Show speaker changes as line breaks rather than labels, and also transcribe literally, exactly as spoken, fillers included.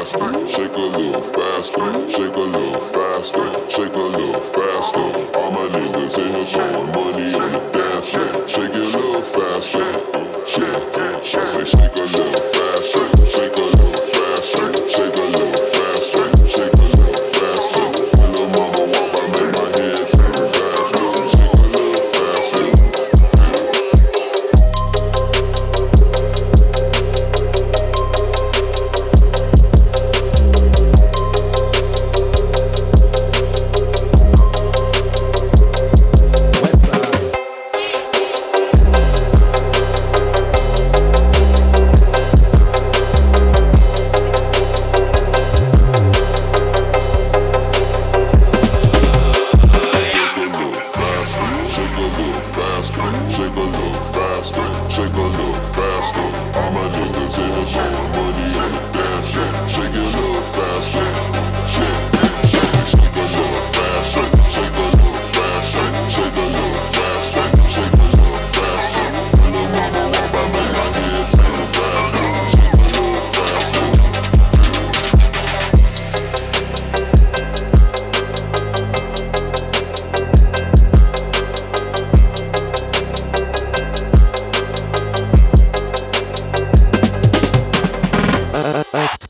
faster, shake a little faster, shake a little faster, shake a little faster. All my niggas in here throwing money on the dance floor. Shake it a little faster, yeah. I say shake a little faster, shake a little faster, shake a little faster, shake a little faster. When the mama walk by, make my head turn back. Shake a little faster. Shake a little faster, shake a little faster. All my niggas in here throwing money on the dance floor. Shake it a little faster, shake, shake, shake a little faster, shake a little faster, shake a little faster, shake a little faster. When the mama walk by, make my head turn back. Shake a little faster.
Uh, uh, uh.